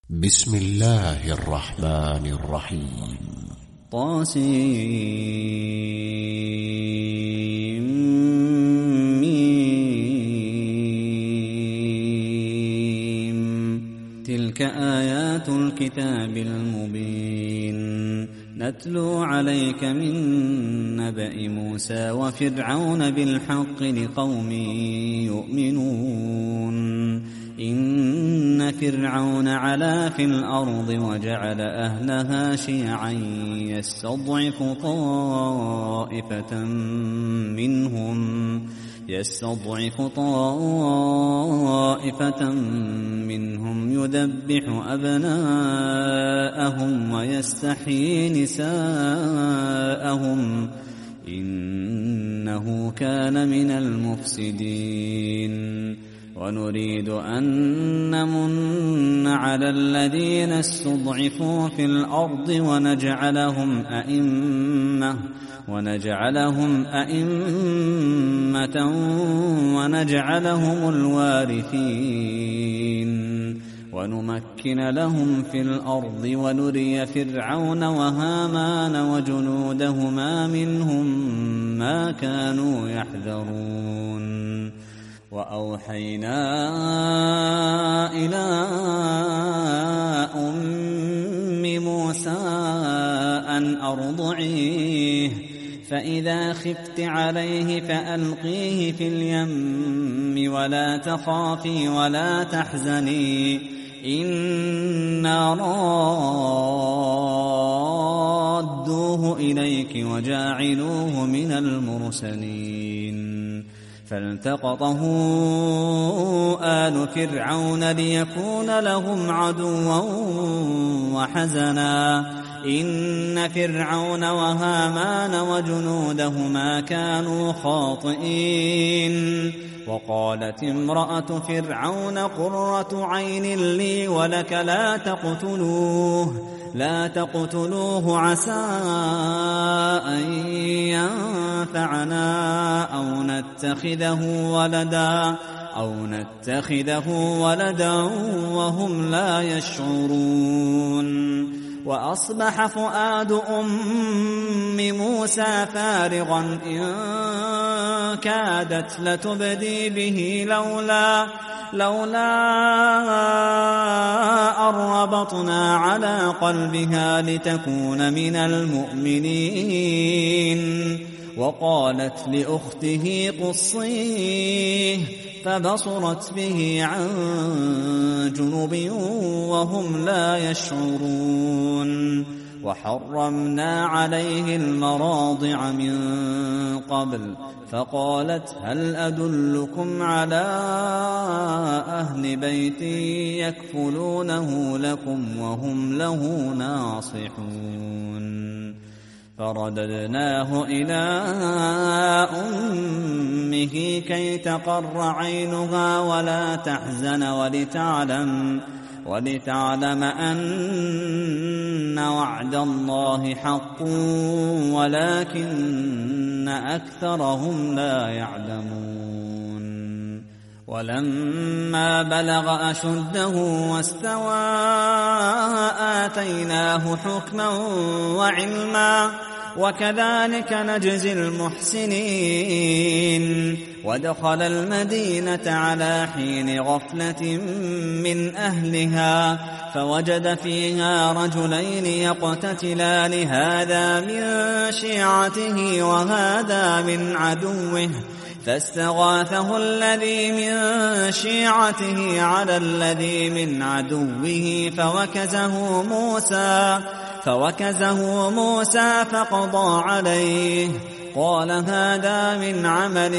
بسم الله الرحمن الرحيم. طاسيم. تلك آيات الكتاب المبين نتلو عليك من نبأ موسى وفرعون بالحق لقوم يؤمنون. إن فرعون علا في الأرض وجعل أهلها شيعا يستضعف طائفة منهم يذبح أبناءهم ويستحيي نساءهم إنه كان من المفسدين. ونريد أن نمن على الذين استضعفوا في الأرض ونجعلهم أئمة ونجعلهم الوارثين ونمكن لهم في الأرض ونري فرعون وهامان وجنودهما منهم ما كانوا يحذرون. وأوحينا إلى أم موسى أن أرضعيه فإذا خفت عليه فألقيه في اليم ولا تخافي ولا تحزني إنا رادوه إليك وجاعلوه من المرسلين. فالتقطه آل فرعون ليكون لهم عدوا وحزنا إن فرعون وهامان وجنودهما كانوا خاطئين. وقالت امرأة فرعون قرة عين لي ولك لا تقتلوه عسى أن ينفعنا أو نتخذه ولدا وهم لا يشعرون. وأصبح فؤاد أم موسى فارغا إن كادت لتبدي به لولا أن ربطنا على قلبها لتكون من المؤمنين. وقالت لأخته قصيه فبصرت به عن جنب وهم لا يشعرون. وحرمنا عليه المراضع من قبل فقالت هل أدلكم على أهل بيت يكفلونه لكم وهم له ناصحون. فرددناه إلى أمه كي تقر عينها ولا تحزن ولتعلم أن وعد الله حق ولكن أكثرهم لا يعلمون. ولما بلغ أشده واستوى آتيناه حكما وعلما وكذلك نجزي المحسنين. ودخل المدينة على حين غفلة من أهلها فوجد فيها رجلين يقتتلان هذا من شيعته وهذا من عدوه فاستغاثه الذي من شيعته على الذي من عدوه فوكزه موسى فقضى عليه قال هذا من عمل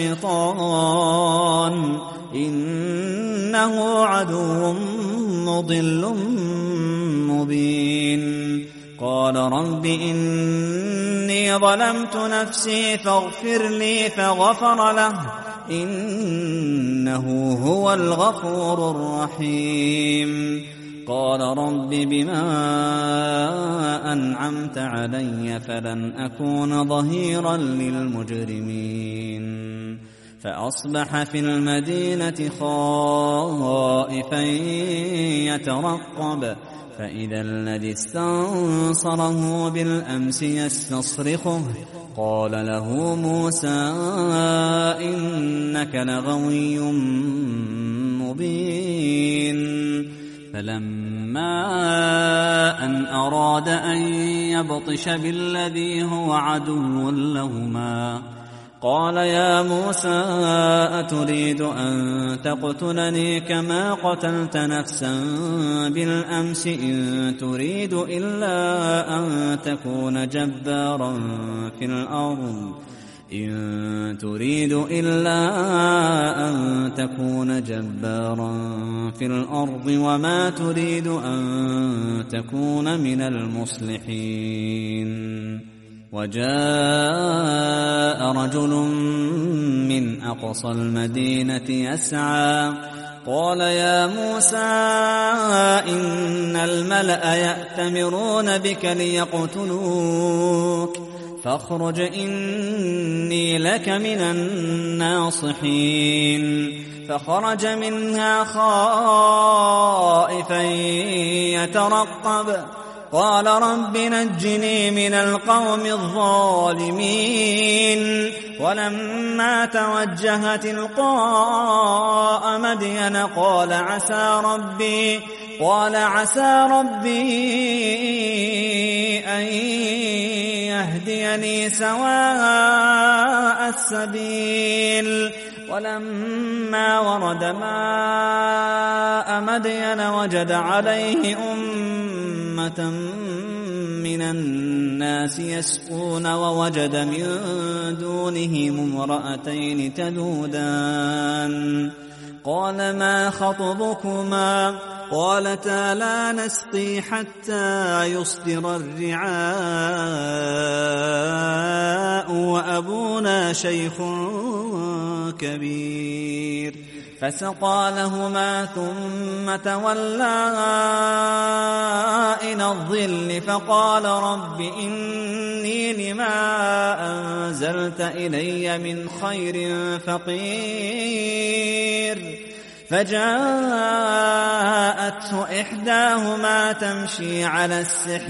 الشيطان إنه عدو مضل مبين. قال رب إني ظلمت نفسي فاغفر لي فغفر له إنه هو الغفور الرحيم. قال رب بما أنعمت علي فلن أكون ظهيرا للمجرمين. فأصبح في المدينة خائفا يترقب فإذا الذي استنصره بالأمس يستصرخه قال له موسى إنك لغوي مبين فلما أن أراد أن يبطش بالذي هو عدو لهما قال يا موسى أتريد أن تقتلني كما قتلت نفسا بالأمس إن تريد إلا أن تكون جبارا في الأرض وما تريد أن تكون من المصلحين وجاء رجل من أقصى المدينة يسعى قال يا موسى إن الملأ يأتمرون بك ليقتلوك فاخرج إني لك من الناصحين فخرج منها خائفا يترقب قال رب نجني من القوم الظالمين ولما توجه تلقاء مدين قال عسى ربي أن يهديني سواء السبيل ولما ورد ماء مدين وجد عليه أمة من الناس يسقون ووجد من دونهم امرأتين تذودان قال ما خطبكما قالتا لا نسقي حتى يصدر الرعاء وأبونا شيخ كبير فسقى لهما ثم تولى إلى الظل فقال رب إني لما أنزلت إلي من خير فقير فجاءته إحداهما تمشي على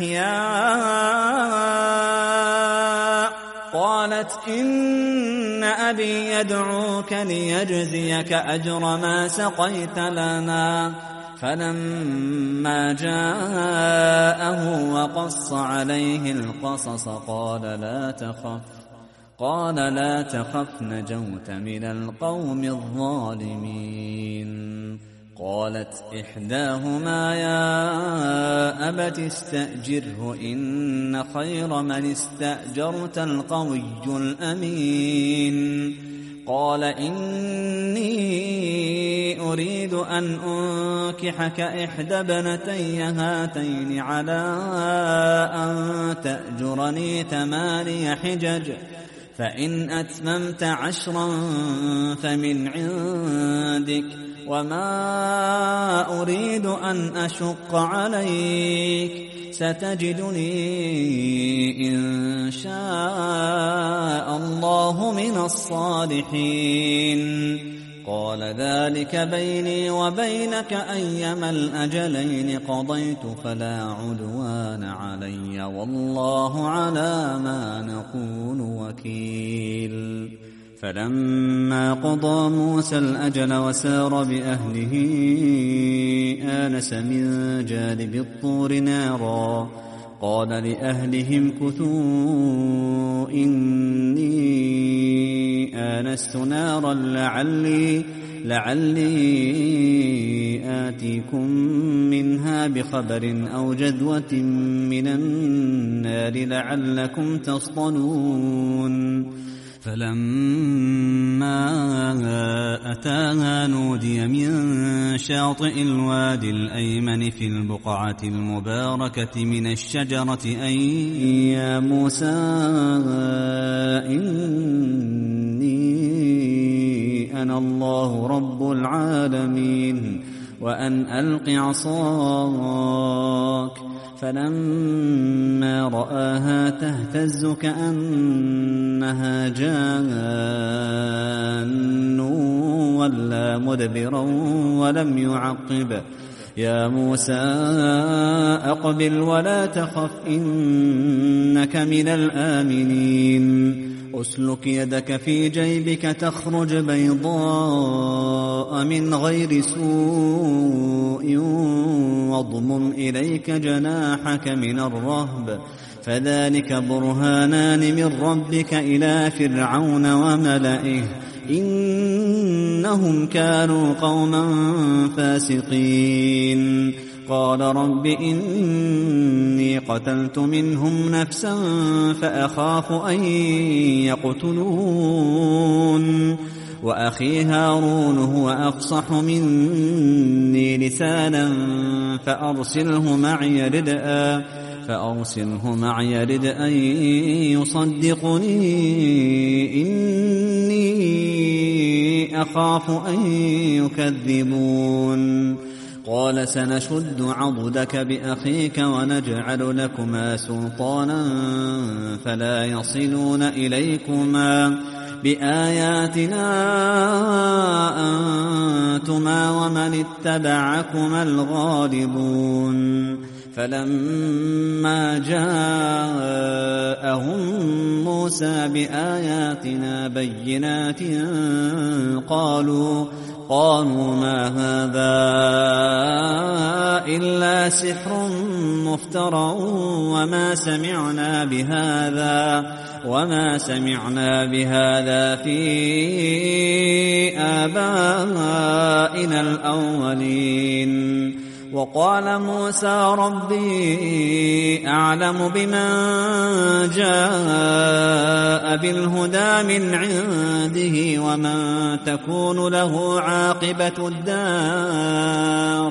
استحياء قالت إن أبي يدعوك ليجزيك أجر ما سقيت لنا فلما جاءه وقص عليه القصص قال لا تخف نجوت من القوم الظالمين قالت إحداهما يا أبت استأجره إن خير من استأجرت القوي الأمين قال إني أريد أن أنكحك إحدى ابنتي هاتين على أن تأجرني 8 حجج فإن أتممت 10 فمن عندك وما أريد أن أشق عليك ستجدني إن شاء الله من الصالحين قال ذلك بيني وبينك أيما الأجلين قضيت فلا عدوان علي والله على ما نقول وكيل فلما قضى موسى الأجل وسار بأهله آنس من جانب الطور نارا قال لأهلهم كثوا إني آنست نارا لعلي آتيكم منها بخبر أو جذوة من النار لعلكم تصطلون فلما أتاها نودي من شاطئ الوادي الأيمن في البقعة المباركة من الشجرة أن يا موسى إني أنا الله رب العالمين وأن ألق عصاك. فلما رآها تهتز كأنها جان ولى مدبرا ولم يعقب. يا موسى أقبل ولا تخف إنك من الآمنين. أسلك يدك في جيبك تخرج بيضاء من غير سوء واضمم إليك جناحك من الرهب فذلك برهانان من ربك إلى فرعون وملئه إنهم كانوا قوما فاسقين. قال رب إني قتلت منهم نفسا فأخاف أن يقتلون وأخي هارون هو أفصح مني لسانا فأرسله معي ردءا يصدقني إني أخاف أن يكذبون. قال سنشد عضدك بأخيك ونجعل لكما سلطانا فلا يصلون إليكما بآياتنا أنتما ومن اتبعكما الغالبون. فلما جاءهم موسى بآياتنا بينات قالوا ما هذا إلا سحر مفترى وما سمعنا بهذا في آبائنا الأولين. وقال موسى ربي أعلم بمن جاء بالهدى من عنده ومن تكون له عاقبة الدار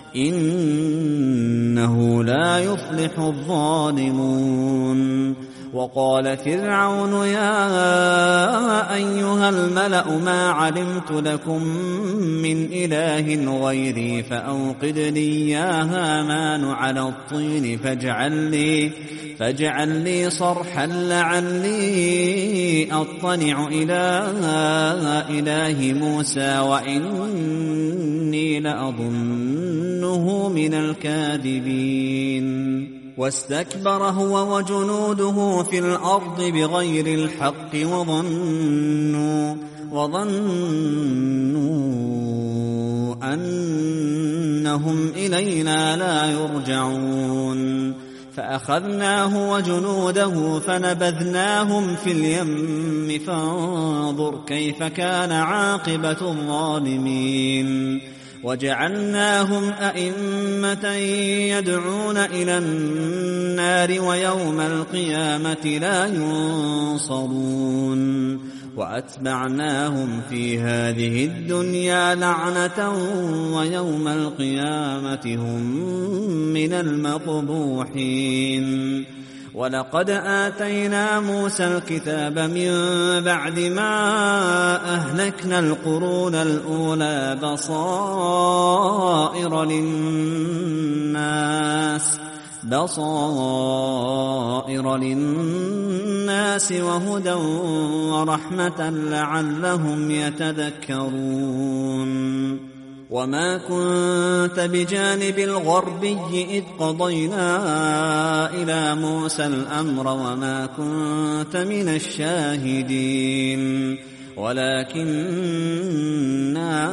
إنه لا يفلح الظالمون. وقال فرعون يا أيها الملأ ما علمت لكم من إله غيري فأوقد لي يا هامان على الطين فاجعل لي صرحا لعلي أطلع إلى إله موسى وإني لأظنه من الكاذبين. واستكبر هو وجنوده في الأرض بغير الحق وظنوا أنهم إلينا لا يرجعون. فأخذناه وجنوده فنبذناهم في اليم فانظر كيف كان عاقبة الظالمين. وجعلناهم أئمة يدعون إلى النار ويوم القيامة لا ينصرون. وأتبعناهم في هذه الدنيا لعنة ويوم القيامة هم من المقبوحين. ولقد آتينا موسى الكتاب من بعد ما أهلكنا القرون الأولى بصائر للناس وهدى ورحمة لعلهم يتذكرون. وما كنت بجانب الغربي إذ قضينا إلى موسى الأمر وما كنت من الشاهدين ولكننا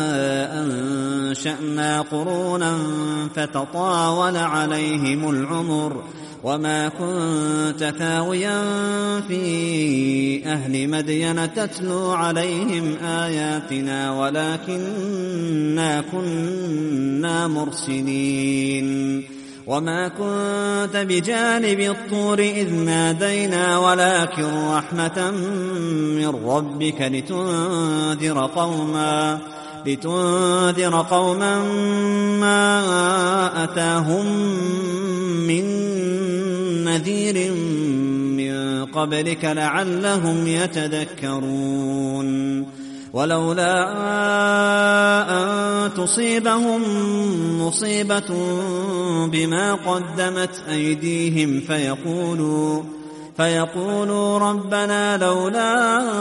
أنشأنا قرونا فتطاول عليهم العمر وما كنت ثاويا في أهل مدين تتلو عليهم آياتنا ولكننا كنا مرسلين. وما كنت بجانب الطور إذ نادينا ولكن رحمة من ربك لتنذر قوما ما أتاهم من نذير من قبلك لعلهم يتذكرون. ولولا أن تصيبهم مصيبة بما قدمت أيديهم فيقولوا ربنا لولا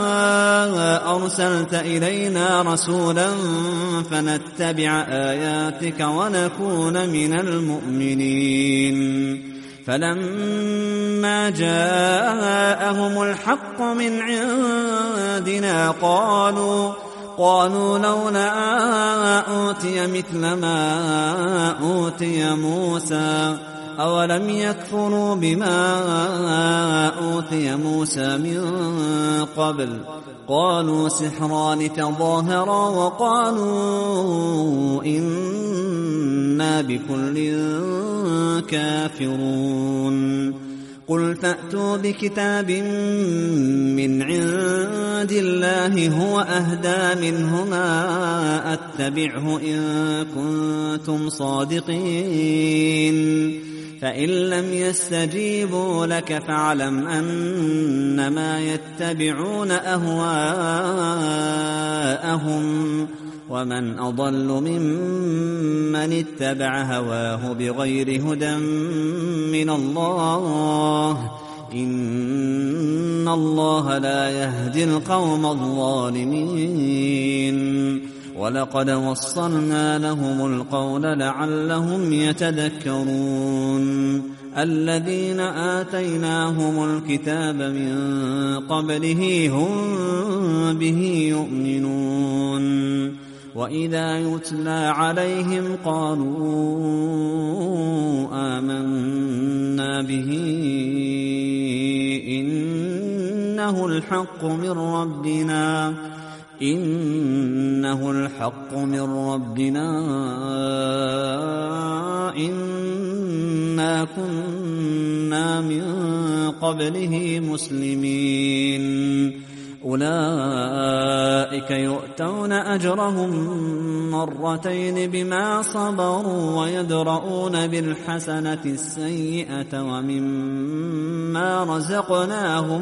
أرسلت إلينا رسولا فنتبع آياتك ونكون من المؤمنين. فلما جاءهم الحق من عندنا قالوا لولا أوتي مثل ما أوتي موسى أولم يكفروا بما أوتي موسى من قبل. قالوا سحران تظاهرا وقالوا إنا بكل كافرون. قل فأتوا بكتاب من عند الله هو أهدى منهما أتبعه إن كنتم صادقين. فإن لم يستجيبوا لك فاعلم أنما يتبعون أهواءهم ومن أضل ممن اتبع هواه بغير هدى من الله إن الله لا يهدي القوم الظالمين. ولقد وصلنا لهم القول لعلهم يتذكرون. الذين آتيناهم الكتاب من قبله هم به يؤمنون. وإذا يتلى عليهم قالوا آمنا به إنه الحق من ربنا إنا كنا من قبله مسلمين. أولئك يؤتون أجرهم مرتين بما صبروا ويدرؤون بالحسنة السيئة ومما رزقناهم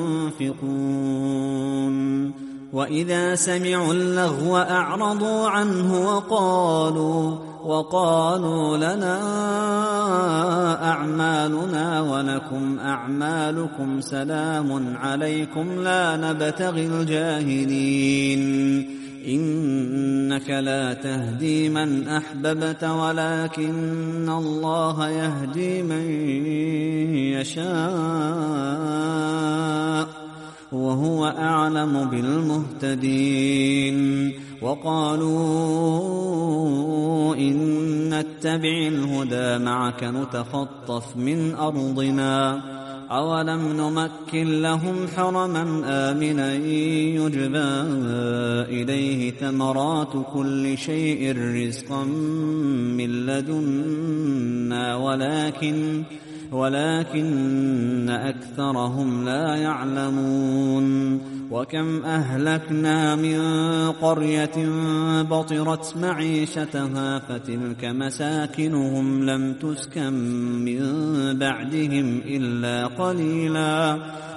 ينفقون. وإذا سمعوا اللغو أعرضوا عنه وقالوا لنا أعمالنا ولكم أعمالكم سلام عليكم لا نبتغي الجاهلين. إنك لا تهدي من أحببت ولكن الله يهدي من يشاء وهو أعلم بالمهتدين. وقالوا إن نتبع الهدى معك نتخطف من أرضنا أولم نمكن لهم حرما آمنا يجبى إليه ثمرات كل شيء رزقا من لدنا ولكن أكثرهم لا يعلمون. وكم أهلكنا من قرية بطرت معيشتها فتلك مساكنهم لم تسكن من بعدهم إلا قليلا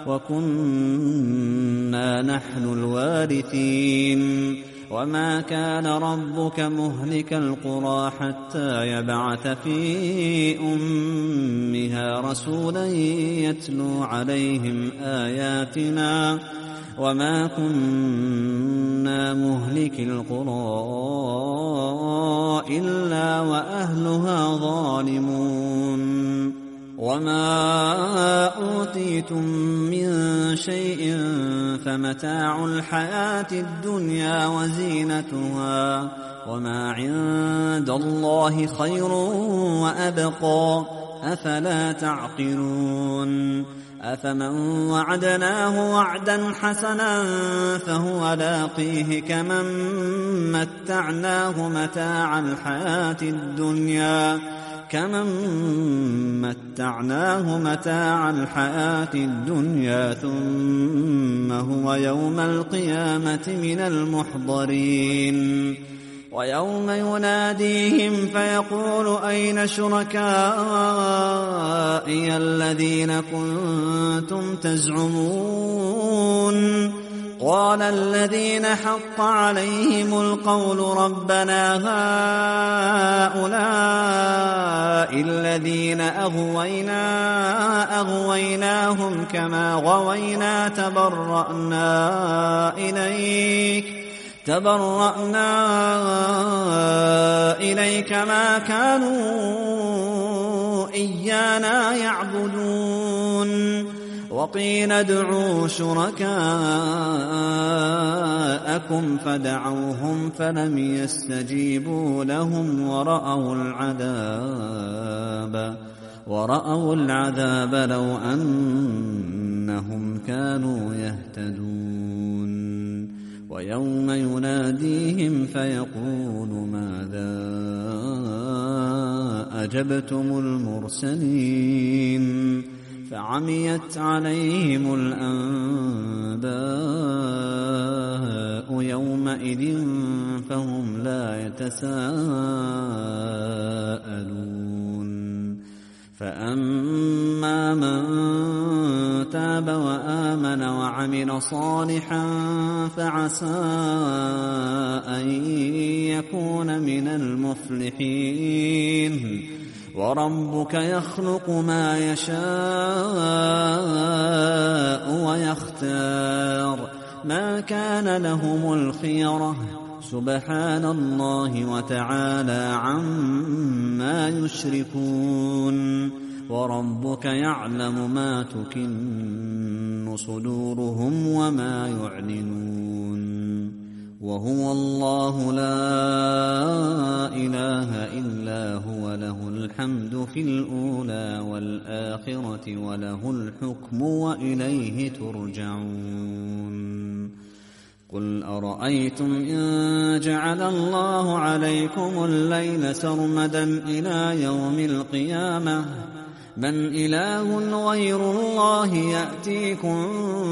وكنا نحن الوارثين. وما كان ربك مهلك القرى حتى يبعث في أمها رسولا يتلو عليهم آياتنا وما كنا مهلك القرى إلا وأهلها ظالمون. وما أوتيتم من شيء فمتاع الحياة الدنيا وزينتها وما عند الله خير وأبقى أفلا تعقلون. أفمن وعدناه وعدا حسنا فهو لاقيه كمن متعناه متاع الحياة الدنيا ثم هو يوم القيامة من المحضرين. ويوم يناديهم فيقول أين شركائي الذين كنتم تزعمون قال الذين حق عليهم القول ربنا هؤلاء الذين أغويناهم كما غوينا تبرأنا إليك ما كانوا إيانا يعبدون وقيل ادعوا شركاءكم فدعوهم فلم يستجيبوا لهم ورأوا العذاب لو أنهم كانوا يهتدون ويوم يناديهم فيقول ماذا أجبتم المرسلين فعميت عليهم الأنباء يومئذ فهم لا يتساءلون فأما من تاب وآمن وعمل صالحا فعسى أن يكون من المفلحين وربك يخلق ما يشاء ويختار ما كان لهم الخيرة سبحان الله وتعالى عما يشركون وربك يعلم ما تكن صدورهم وما يعلنون وهو الله لا إله إلا هو له الحمد في الأولى والآخرة وله الحكم وإليه ترجعون قل أرأيتم إن جعل الله عليكم الليل سرمدا إلى يوم القيامة من إله غير الله يأتيكم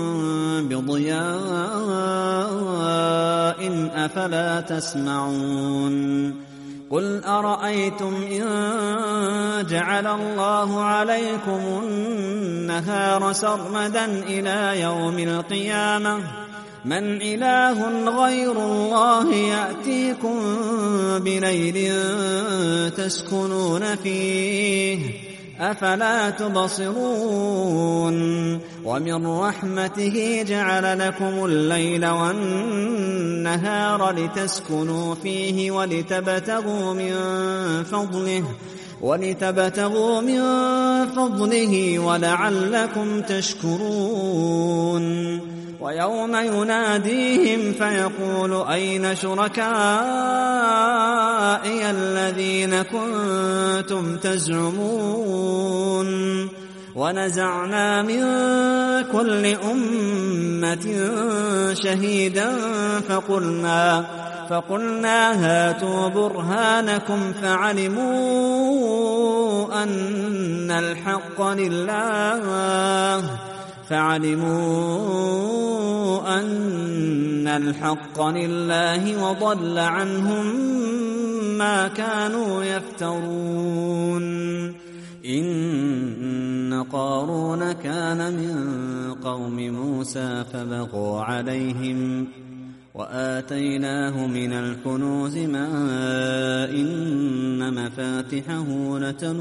بضياء أفلا تسمعون قل أرأيتم إن جعل الله عليكم النهار سرمدا إلى يوم القيامة من إله غير الله يأتيكم بليل تسكنون فيه أفلا تبصرون ومن رحمته جعل لكم الليل والنهار لتسكنوا فيه ولتبتغوا من فضله ولعلكم تشكرون ويوم يناديهم فيقول أين شركائي الذين كنتم تزعمون ونزعنا من كل أمة شهيدا فقلنا هاتوا برهانكم فعلموا أن الحق لله وضل عنهم ما كانوا يفترون إن قارون كان من قوم موسى فبغوا عليهم وآتيناه من الكنوز ما إن مفاتحه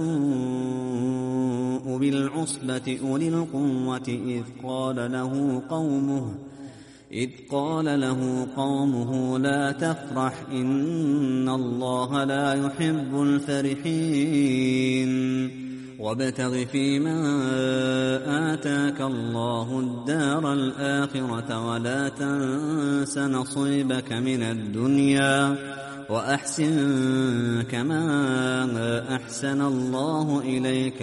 لتنوء بالعصبة أولي القوة إذ قال له قومه لا تفرح إن الله لا يحب الفرحين وابتغ فيما آتاك الله الدار الآخرة ولا تنس نصيبك من الدنيا وأحسن كما أحسن الله إليك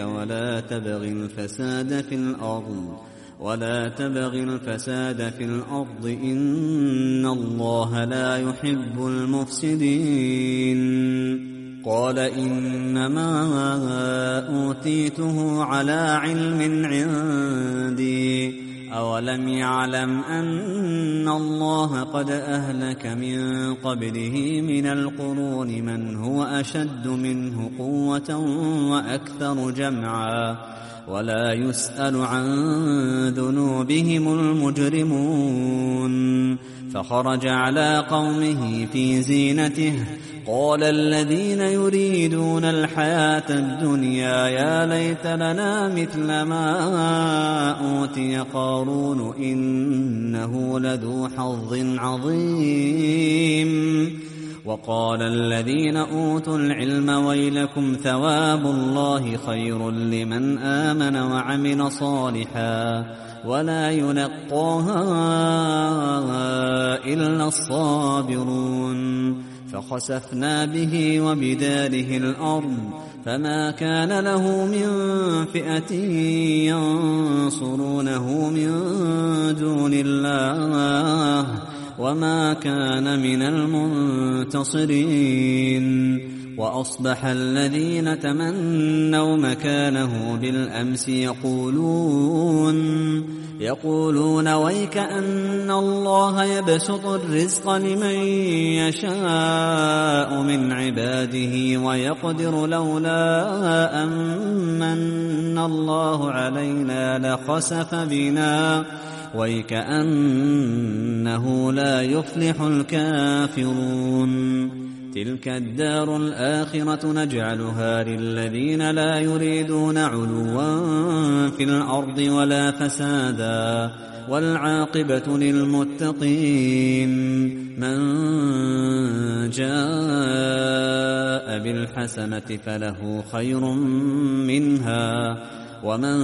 ولا تبغ الفساد في الأرض إن الله لا يحب المفسدين قال إنما أوتيته على علم عندي أولم يعلم أن الله قد أهلك من قبله من القرون من هو أشد منه قوة وأكثر جمعا ولا يسأل عن ذنوبهم المجرمون فخرج على قومه في زينته قال الذين يريدون الحياة الدنيا يا ليت لنا مثل ما أوتي قارون إنه لذو حظ عظيم وقال الذين أوتوا العلم ويلكم ثواب الله خير لمن آمن وعمل صالحا ولا يلقاها إلا الصابرون فخسفنا به وبداره الأرض فما كان له من فئة ينصرونه من دون الله وما كان من المنتصرين وأصبح الذين تمنوا مكانه بالأمس يقولون ويك أن الله يبسط الرزق لمن يشاء من عباده ويقدر لولا أمن الله علينا لخسف بنا ويك أنه لا يفلح الكافرون تلك الدار الآخرة نجعلها للذين لا يريدون علوا في الأرض ولا فسادا والعاقبة للمتقين من جاء بالحسنة فله خير منها ومن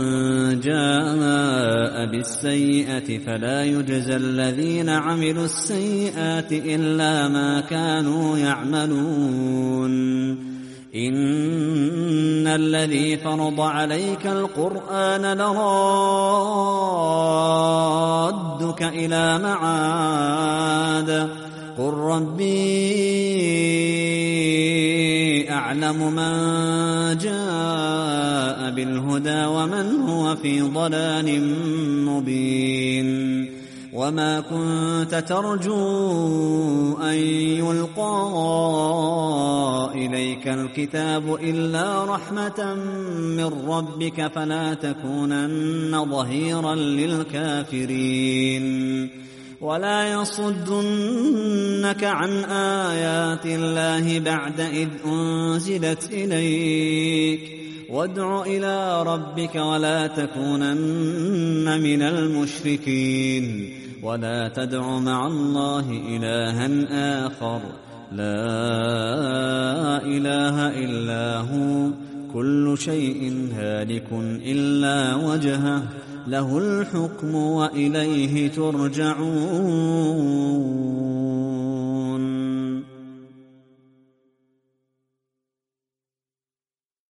جاء بالسيئة فلا يجزى الذين عملوا السيئات إلا ما كانوا يعملون إن الذي فرض عليك القرآن لرادك إلى معاد قل ربي أعلم من جاء بالهدى ومن هو في ضلال مبين وما كنت ترجو أن يلقى إليك الكتاب إلا رحمة من ربك فلا تكونن ظهيرا للكافرين ولا يصدنك عن آيات الله بعد إذ أنزلت إليك وادع إلى ربك ولا تكونن من المشركين ولا تدع مع الله إلها آخر لا إله إلا هو كل شيء هالك إلا وجهه له الحكم وإليه ترجعون